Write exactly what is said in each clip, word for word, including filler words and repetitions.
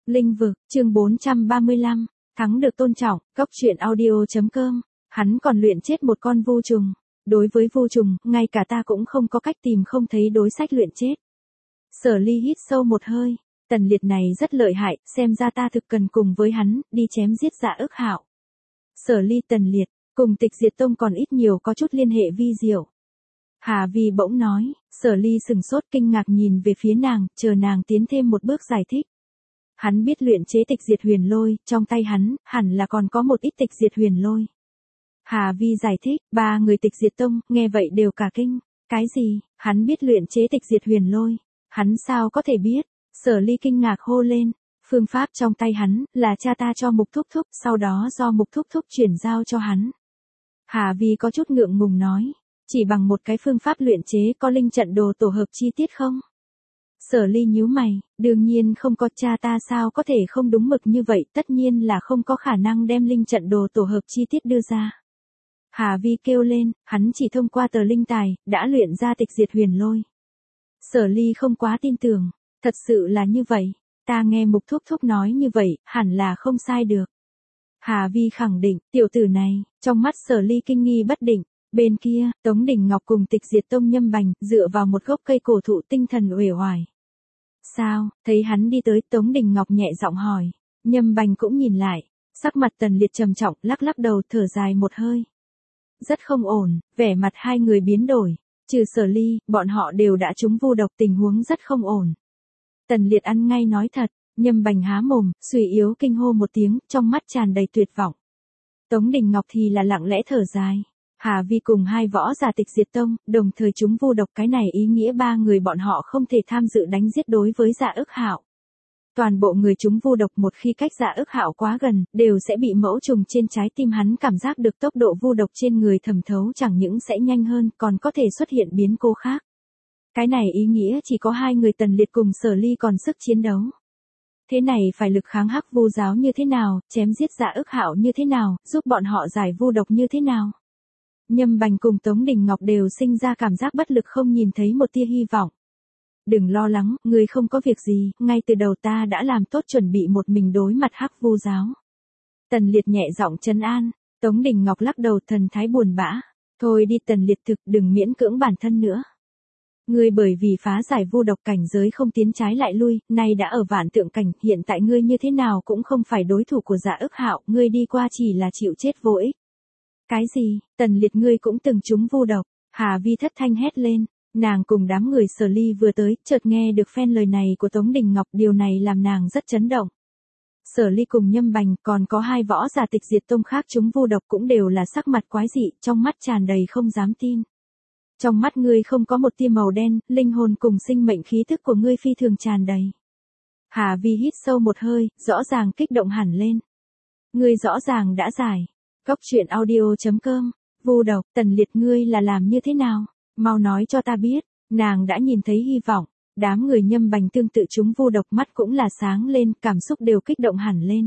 Linh vực, chương bốn trăm ba mươi lăm, thắng được tôn trọng, Cốc Truyện Audio chấm com. Hắn còn luyện chết một con vu trùng. Đối với vu trùng, ngay cả ta cũng không có cách tìm không thấy đối sách luyện chết. Sở Ly hít sâu một hơi, Tần Liệt này rất lợi hại, xem ra ta thực cần cùng với hắn, đi chém giết Dạ Ức Hạo. Sở Ly Tần Liệt, cùng Tịch Diệt Tông còn ít nhiều có chút liên hệ vi diệu. Hà Vi bỗng nói, Sở Ly sừng sốt kinh ngạc nhìn về phía nàng, chờ nàng tiến thêm một bước giải thích. Hắn biết luyện chế tịch diệt huyền lôi, trong tay hắn, hẳn là còn có một ít tịch diệt huyền lôi. Hà Vi giải thích, ba người Tịch Diệt Tông, nghe vậy đều cả kinh. Cái gì, hắn biết luyện chế tịch diệt huyền lôi? Hắn sao có thể biết? Sở Ly kinh ngạc hô lên. Phương pháp trong tay hắn, là cha ta cho Mục Thúc Thúc, sau đó do Mục Thúc Thúc chuyển giao cho hắn. Hà Vi có chút ngượng ngùng nói, chỉ bằng một cái phương pháp luyện chế có linh trận đồ tổ hợp chi tiết không? Sở Ly nhíu mày, đương nhiên không có, cha ta sao có thể không đúng mực như vậy, tất nhiên là không có khả năng đem linh trận đồ tổ hợp chi tiết đưa ra. Hà Vi kêu lên, hắn chỉ thông qua tờ linh tài, đã luyện ra tịch diệt huyền lôi. Sở Ly không quá tin tưởng, thật sự là như vậy, ta nghe Mục Thúc Thúc nói như vậy, hẳn là không sai được. Hà Vi khẳng định, tiểu tử này, trong mắt Sở Ly kinh nghi bất định. Bên kia, Tống Đình Ngọc cùng Tịch Diệt Tông Nhâm Bành, dựa vào một gốc cây cổ thụ tinh thần uể oải. Sao, thấy hắn đi tới, Tống Đình Ngọc nhẹ giọng hỏi. Nhâm Bành cũng nhìn lại, sắc mặt Tần Liệt trầm trọng, lắc lắc đầu thở dài một hơi. Rất không ổn, vẻ mặt hai người biến đổi, trừ Sở Ly, bọn họ đều đã trúng vu độc, tình huống rất không ổn. Tần Liệt ăn ngay nói thật, Nhâm Bành há mồm, suy yếu kinh hô một tiếng, trong mắt tràn đầy tuyệt vọng. Tống Đình Ngọc thì là lặng lẽ thở dài. Hà Vi cùng hai võ giả Tịch Diệt Tông, đồng thời trúng vu độc, cái này ý nghĩa ba người bọn họ không thể tham dự đánh giết đối với Dạ Ức Hạo. Toàn bộ người trúng vu độc một khi cách Dạ Ức Hạo quá gần, đều sẽ bị mẫu trùng trên trái tim hắn cảm giác được tốc độ vu độc trên người thẩm thấu, chẳng những sẽ nhanh hơn, còn có thể xuất hiện biến cố khác. Cái này ý nghĩa chỉ có hai người Tần Liệt cùng Sở Ly còn sức chiến đấu. Thế này phải lực kháng Hắc Vu giáo như thế nào, chém giết Dạ Ức Hạo như thế nào, giúp bọn họ giải vu độc như thế nào? Nhâm Bành cùng Tống Đình Ngọc đều sinh ra cảm giác bất lực, không nhìn thấy một tia hy vọng. Đừng lo lắng, ngươi không có việc gì, ngay từ đầu ta đã làm tốt chuẩn bị một mình đối mặt Hắc Vu giáo. Tần Liệt nhẹ giọng trấn an. Tống Đình Ngọc lắc đầu thần thái buồn bã. Thôi đi Tần Liệt, thực đừng miễn cưỡng bản thân nữa. Ngươi bởi vì phá giải vu độc cảnh giới không tiến trái lại lui, nay đã ở vạn tượng cảnh, hiện tại ngươi như thế nào cũng không phải đối thủ của Dạ Ức Hạo, ngươi đi qua chỉ là chịu chết vô ích. Cái gì, Tần Liệt ngươi cũng từng trúng vu độc? Hà Vi thất thanh hét lên, nàng cùng đám người Sở Ly vừa tới, chợt nghe được phen lời này của Tống Đình Ngọc, điều này làm nàng rất chấn động. Sở Ly cùng Nhâm Bành, còn có hai võ giả Tịch Diệt Tông khác trúng vu độc cũng đều là sắc mặt quái dị, trong mắt tràn đầy không dám tin. Trong mắt ngươi không có một tia màu đen, linh hồn cùng sinh mệnh khí thức của ngươi phi thường tràn đầy. Hà Vi hít sâu một hơi, rõ ràng kích động hẳn lên. Ngươi rõ ràng đã giải. Cốc Truyện Audio chấm com. Vu độc, Tần Liệt ngươi là làm như thế nào? Mau nói cho ta biết. Nàng đã nhìn thấy hy vọng. Đám người Nhâm Bành tương tự chúng vu độc, mắt cũng là sáng lên, cảm xúc đều kích động hẳn lên.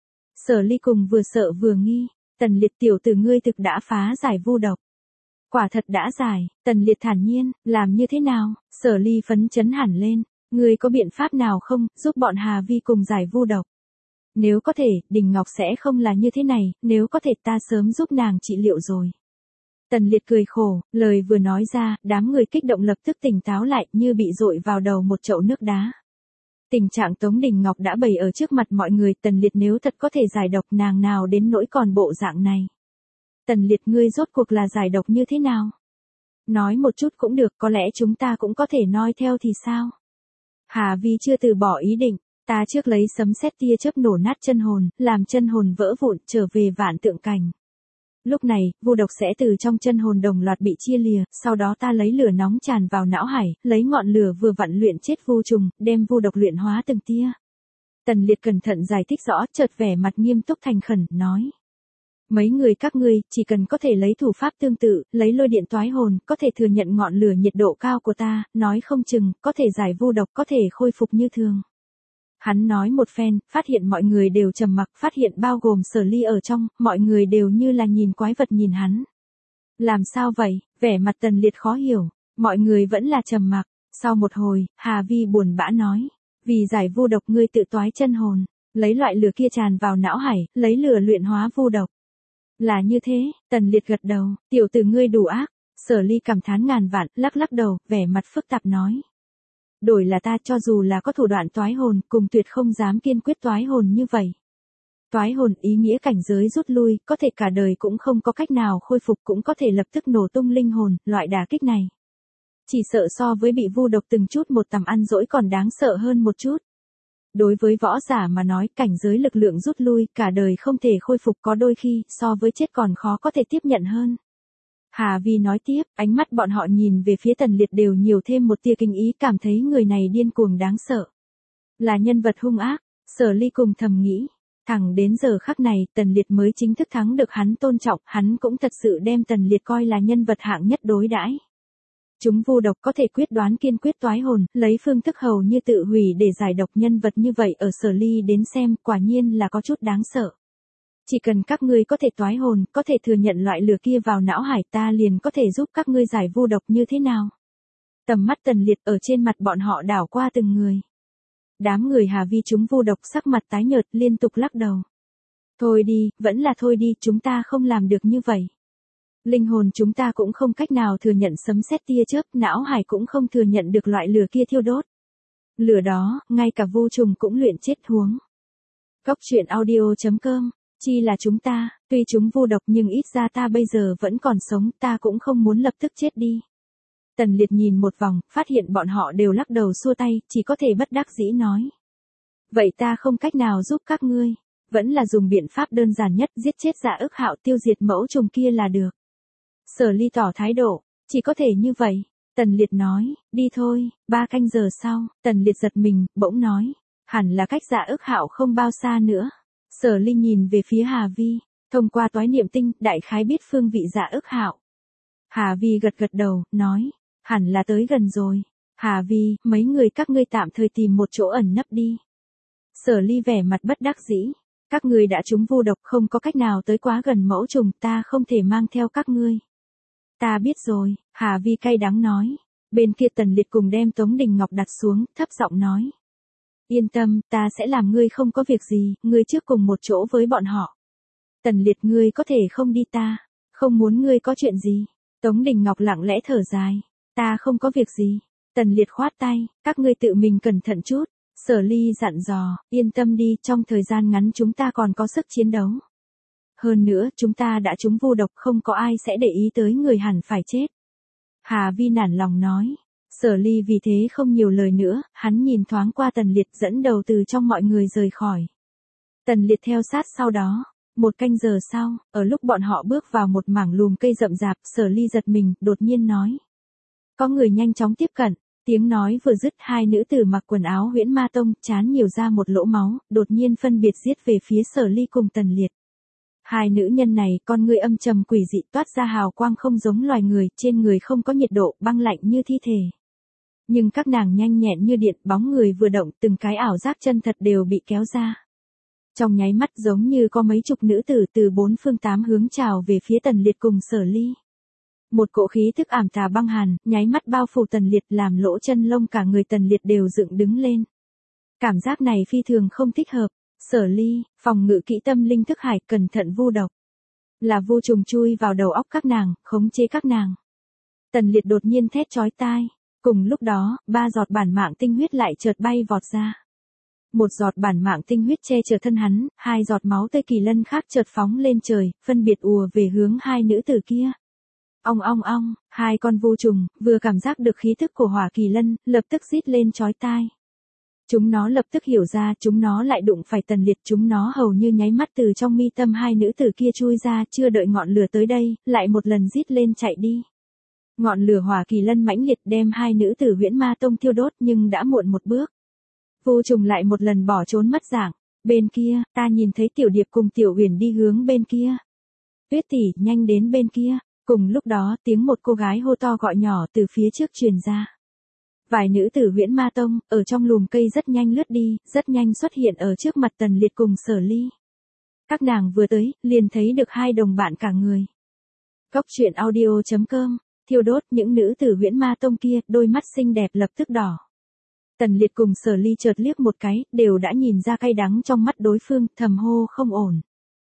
Sở Ly cùng vừa sợ vừa nghi. Tần Liệt tiểu tử ngươi thực đã phá giải vu độc. Quả thật đã giải. Tần Liệt thản nhiên, làm như thế nào? Sở Ly phấn chấn hẳn lên. Ngươi có biện pháp nào không, giúp bọn Hà Vi cùng giải vu độc? Nếu có thể, Đình Ngọc sẽ không là như thế này, nếu có thể ta sớm giúp nàng trị liệu rồi. Tần Liệt cười khổ, lời vừa nói ra, đám người kích động lập tức tỉnh táo lại, như bị dội vào đầu một chậu nước đá. Tình trạng Tống Đình Ngọc đã bày ở trước mặt mọi người, Tần Liệt nếu thật có thể giải độc, nàng nào đến nỗi còn bộ dạng này. Tần Liệt ngươi rốt cuộc là giải độc như thế nào? Nói một chút cũng được, có lẽ chúng ta cũng có thể noi theo thì sao? Hà Vi chưa từ bỏ ý định. Ta trước lấy sấm sét tia chớp nổ nát chân hồn, làm chân hồn vỡ vụn, trở về vạn tượng cảnh. Lúc này, vu độc sẽ từ trong chân hồn đồng loạt bị chia lìa, sau đó ta lấy lửa nóng tràn vào não hải, lấy ngọn lửa vừa vặn luyện chết vu trùng, đem vu độc luyện hóa từng tia. Tần Liệt cẩn thận giải thích rõ, chợt vẻ mặt nghiêm túc thành khẩn, nói. Mấy người các ngươi, chỉ cần có thể lấy thủ pháp tương tự, lấy lôi điện toái hồn, có thể thừa nhận ngọn lửa nhiệt độ cao của ta, nói không chừng, có thể giải vu độc, có thể khôi phục như thường. Hắn nói một phen, phát hiện mọi người đều trầm mặc, phát hiện bao gồm Sở Ly ở trong, mọi người đều như là nhìn quái vật nhìn hắn. Làm sao vậy? Vẻ mặt Tần Liệt khó hiểu, mọi người vẫn là trầm mặc. Sau một hồi, Hà Vi buồn bã nói, Vì giải vu độc ngươi tự toái chân hồn, lấy loại lửa kia tràn vào não hải, lấy lửa luyện hóa vu độc. Là như thế, Tần Liệt gật đầu, tiểu tử ngươi đủ ác. Sở Ly cảm thán ngàn vạn, lắc lắc đầu, vẻ mặt phức tạp nói. Đổi là ta cho dù là có thủ đoạn toái hồn, cùng tuyệt không dám kiên quyết toái hồn như vậy. Toái hồn ý nghĩa cảnh giới rút lui, có thể cả đời cũng không có cách nào khôi phục, cũng có thể lập tức nổ tung linh hồn, loại đả kích này. Chỉ sợ so với bị vu độc từng chút một tầm ăn dỗi còn đáng sợ hơn một chút. Đối với võ giả mà nói, cảnh giới lực lượng rút lui, cả đời không thể khôi phục, có đôi khi, so với chết còn khó có thể tiếp nhận hơn. Hà Vi nói tiếp, ánh mắt bọn họ nhìn về phía Tần Liệt đều nhiều thêm một tia kinh ý, cảm thấy người này điên cuồng đáng sợ. Là nhân vật hung ác, Sở Ly cùng thầm nghĩ. Thẳng đến giờ khắc này, Tần Liệt mới chính thức thắng được hắn tôn trọng, hắn cũng thật sự đem Tần Liệt coi là nhân vật hạng nhất đối đãi. Chúng vu độc có thể quyết đoán kiên quyết toái hồn, lấy phương thức hầu như tự hủy để giải độc, nhân vật như vậy ở Sở Ly đến xem, quả nhiên là có chút đáng sợ. Chỉ cần các ngươi có thể toái hồn, có thể thừa nhận loại lửa kia vào não hải, ta liền có thể giúp các ngươi giải vu độc như thế nào. Tầm mắt Tần Liệt ở trên mặt bọn họ đảo qua từng người. Đám người Hà Vi chúng vu độc sắc mặt tái nhợt, liên tục lắc đầu. Thôi đi, vẫn là thôi đi, chúng ta không làm được như vậy. Linh hồn chúng ta cũng không cách nào thừa nhận sấm sét tia chớp, não hải cũng không thừa nhận được loại lửa kia thiêu đốt. Lửa đó, ngay cả vô trùng cũng luyện chết huống. Cốc truyện audio chấm com, chi là chúng ta, tuy chúng vu độc nhưng ít ra ta bây giờ vẫn còn sống, ta cũng không muốn lập tức chết đi. Tần Liệt nhìn một vòng, phát hiện bọn họ đều lắc đầu xua tay, chỉ có thể bất đắc dĩ nói. Vậy ta không cách nào giúp các ngươi, vẫn là dùng biện pháp đơn giản nhất, giết chết Dạ Ức Hạo, tiêu diệt mẫu trùng kia là được. Sở Ly tỏ thái độ, chỉ có thể như vậy. Tần Liệt nói, đi thôi. Ba canh giờ sau, Tần Liệt giật mình, bỗng nói, hẳn là cách Dạ Ức Hạo không bao xa nữa. Sở Ly nhìn về phía Hà Vi, thông qua toái niệm tinh, đại khái biết phương vị Dạ Ức Hạo. Hà Vi gật gật đầu, nói, hẳn là tới gần rồi. Hà Vi, mấy người các ngươi tạm thời tìm một chỗ ẩn nấp đi. Sở Ly vẻ mặt bất đắc dĩ, các ngươi đã trúng vu độc, không có cách nào tới quá gần mẫu trùng, ta không thể mang theo các ngươi. Ta biết rồi, Hà Vi cay đắng nói. Bên kia Tần Liệt cùng đem Tống Đình Ngọc đặt xuống, thấp giọng nói. Yên tâm, ta sẽ làm ngươi không có việc gì, ngươi trước cùng một chỗ với bọn họ. Tần Liệt, ngươi có thể không đi, ta không muốn ngươi có chuyện gì. Tống Đình Ngọc lặng lẽ thở dài. Ta không có việc gì. Tần Liệt khoát tay, các ngươi tự mình cẩn thận chút. Sở Ly dặn dò, yên tâm đi, trong thời gian ngắn chúng ta còn có sức chiến đấu. Hơn nữa, chúng ta đã trúng vu độc, không có ai sẽ để ý tới người hẳn phải chết. Hà Vi nản lòng nói. Sở Ly vì thế không nhiều lời nữa, hắn nhìn thoáng qua Tần Liệt, dẫn đầu từ trong mọi người rời khỏi. Tần Liệt theo sát sau đó. Một canh giờ sau, ở lúc bọn họ bước vào một mảng lùm cây rậm rạp, Sở Ly giật mình, đột nhiên nói. Có người nhanh chóng tiếp cận. Tiếng nói vừa dứt, hai nữ tử mặc quần áo Huyễn Ma Tông, trán nhiều ra một lỗ máu, đột nhiên phân biệt giết về phía Sở Ly cùng Tần Liệt. Hai nữ nhân này, con người âm trầm quỷ dị, toát ra hào quang không giống loài người, trên người không có nhiệt độ, băng lạnh như thi thể. Nhưng các nàng nhanh nhẹn như điện, bóng người vừa động, từng cái ảo giác chân thật đều bị kéo ra. Trong nháy mắt giống như có mấy chục nữ tử từ bốn phương tám hướng trào về phía Tần Liệt cùng Sở Ly. Một cỗ khí thức ảm tà băng hàn, nháy mắt bao phủ Tần Liệt, làm lỗ chân lông cả người Tần Liệt đều dựng đứng lên. Cảm giác này phi thường không thích hợp. Sở Ly, phòng ngự kỹ tâm linh thức hải, cẩn thận vu độc. Là vu trùng chui vào đầu óc các nàng, khống chế các nàng. Tần Liệt đột nhiên thét chói tai. Cùng lúc đó, ba giọt bản mạng tinh huyết lại chợt bay vọt ra. Một giọt bản mạng tinh huyết che chở thân hắn, hai giọt máu tươi kỳ lân khác chợt phóng lên trời, phân biệt ùa về hướng hai nữ tử kia. Ong ong ong, hai con vu trùng, vừa cảm giác được khí thức của hỏa kỳ lân, lập tức rít lên chói tai. Chúng nó lập tức hiểu ra, chúng nó lại đụng phải Tần Liệt, chúng nó hầu như nháy mắt từ trong mi tâm hai nữ tử kia chui ra, chưa đợi ngọn lửa tới đây, lại một lần rít lên chạy đi. Ngọn lửa hỏa kỳ lân mãnh liệt đem hai nữ tử Huyễn Ma Tông thiêu đốt, nhưng đã muộn một bước. Vu trùng lại một lần bỏ trốn mất dạng. Bên kia, ta nhìn thấy Tiểu Điệp cùng Tiểu Huyền đi hướng bên kia. Tuyết tỷ, nhanh đến bên kia. Cùng lúc đó, tiếng một cô gái hô to gọi nhỏ từ phía trước truyền ra. Vài nữ tử Huyễn Ma Tông, ở trong lùm cây rất nhanh lướt đi, rất nhanh xuất hiện ở trước mặt Tần Liệt cùng Sở Ly. Các nàng vừa tới, liền thấy được hai đồng bạn cả người. Cốc truyện audio chấm com, thiêu đốt những nữ tử Huyễn Ma Tông kia, đôi mắt xinh đẹp lập tức đỏ. Tần Liệt cùng Sở Ly chợt liếc một cái, đều đã nhìn ra cay đắng trong mắt đối phương, thầm hô không ổn.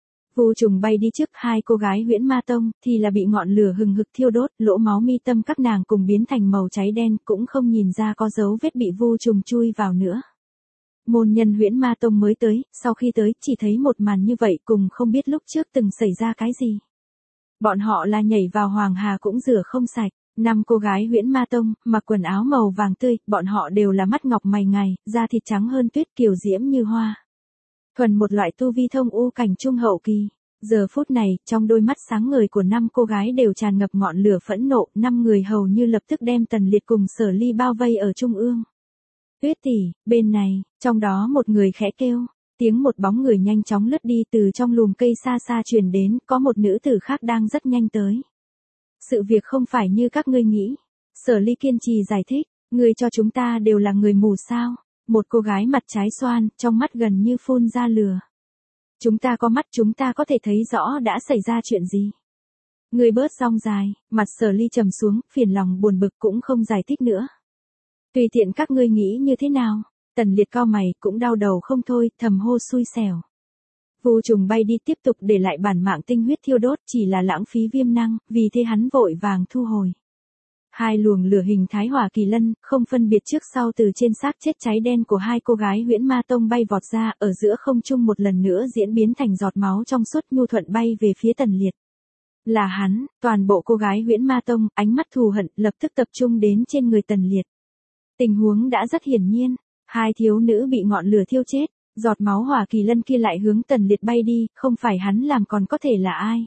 Vu Trùng bay đi trước hai cô gái Huyễn Ma Tông, thì là bị ngọn lửa hừng hực thiêu đốt, lỗ máu mi tâm các nàng cùng biến thành màu cháy đen, cũng không nhìn ra có dấu vết bị Vu Trùng chui vào nữa. Môn nhân Huyễn Ma Tông mới tới, sau khi tới, chỉ thấy một màn như vậy cùng không biết lúc trước từng xảy ra cái gì. Bọn họ là nhảy vào Hoàng Hà cũng rửa không sạch. Năm cô gái Huyễn Ma Tông, mặc quần áo màu vàng tươi, bọn họ đều là mắt ngọc mày ngài, da thịt trắng hơn tuyết, kiều diễm như hoa. Thuần một loại tu vi thông u cảnh trung hậu kỳ. Giờ phút này, trong đôi mắt sáng ngời của năm cô gái đều tràn ngập ngọn lửa phẫn nộ, năm người hầu như lập tức đem Tần Liệt cùng Sở Ly bao vây ở trung ương. Tuyết tỷ, bên này, trong đó một người khẽ kêu, tiếng một bóng người nhanh chóng lướt đi từ trong lùm cây xa xa truyền đến, có một nữ tử khác đang rất nhanh tới. Sự việc không phải như các ngươi nghĩ. Sở Ly kiên trì giải thích, ngươi cho chúng ta đều là người mù sao? Một cô gái mặt trái xoan, trong mắt gần như phun ra lửa. Chúng ta có mắt, chúng ta có thể thấy rõ đã xảy ra chuyện gì. Ngươi bớt rong dài, mặt Sở Ly trầm xuống, phiền lòng buồn bực cũng không giải thích nữa. Tùy tiện các ngươi nghĩ như thế nào? Tần Liệt cau mày, cũng đau đầu không thôi, thầm hô xui xẻo. Vu Trùng bay đi tiếp tục để lại bản mạng tinh huyết thiêu đốt, chỉ là lãng phí viêm năng, vì thế hắn vội vàng thu hồi. Hai luồng lửa hình thái hỏa kỳ lân, không phân biệt trước sau từ trên xác chết cháy đen của hai cô gái Huyễn Ma Tông bay vọt ra, ở giữa không trung một lần nữa diễn biến thành giọt máu trong suốt nhu thuận bay về phía Tần Liệt. Là hắn, toàn bộ cô gái Huyễn Ma Tông, ánh mắt thù hận, lập tức tập trung đến trên người Tần Liệt. Tình huống đã rất hiển nhiên, hai thiếu nữ bị ngọn lửa thiêu chết. Giọt máu hỏa kỳ lân kia lại hướng Tần Liệt bay đi, không phải hắn làm còn có thể là ai.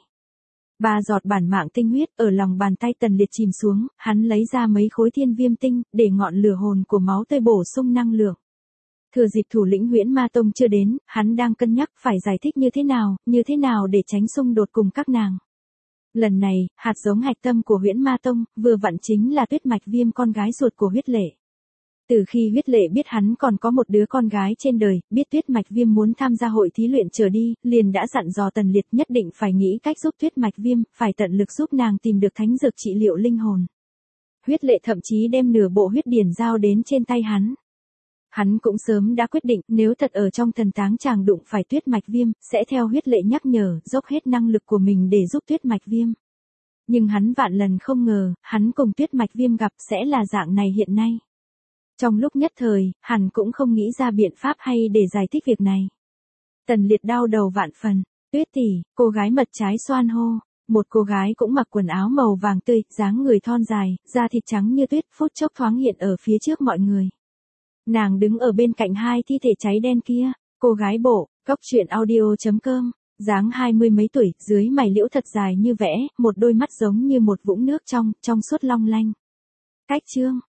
Ba giọt bản mạng tinh huyết ở lòng bàn tay Tần Liệt chìm xuống, hắn lấy ra mấy khối thiên viêm tinh, để ngọn lửa hồn của máu tươi bổ sung năng lượng. Thừa dịp thủ lĩnh Huyễn Ma Tông chưa đến, hắn đang cân nhắc phải giải thích như thế nào, như thế nào để tránh xung đột cùng các nàng. Lần này, hạt giống hạch tâm của Huyễn Ma Tông, vừa vặn chính là Tuyết Mạch Viêm, con gái ruột của Huyết Lệ. Từ khi Huyết Lệ biết hắn còn có một đứa con gái trên đời, biết Tuyết Mạch Viêm muốn tham gia hội thí luyện trở đi, liền đã dặn dò Tần Liệt nhất định phải nghĩ cách giúp Tuyết Mạch Viêm, phải tận lực giúp nàng tìm được thánh dược trị liệu linh hồn. Huyết Lệ thậm chí đem nửa bộ huyết điển giao đến trên tay hắn. Hắn cũng sớm đã quyết định, nếu thật ở trong thần táng chàng đụng phải Tuyết Mạch Viêm, sẽ theo Huyết Lệ nhắc nhở, dốc hết năng lực của mình để giúp Tuyết Mạch Viêm. Nhưng hắn vạn lần không ngờ, hắn cùng Tuyết Mạch Viêm gặp sẽ là dạng này hiện nay. Trong lúc nhất thời, hắn cũng không nghĩ ra biện pháp hay để giải thích việc này. Tần Liệt đau đầu vạn phần, Tuyết tỷ, cô gái mật trái xoan hô, một cô gái cũng mặc quần áo màu vàng tươi, dáng người thon dài, da thịt trắng như tuyết, phút chốc thoáng hiện ở phía trước mọi người. Nàng đứng ở bên cạnh hai thi thể cháy đen kia, cô gái bộ, cóc truyện audio chấm com, dáng hai mươi mấy tuổi, dưới mày liễu thật dài như vẽ, một đôi mắt giống như một vũng nước trong, trong suốt long lanh. Cách chương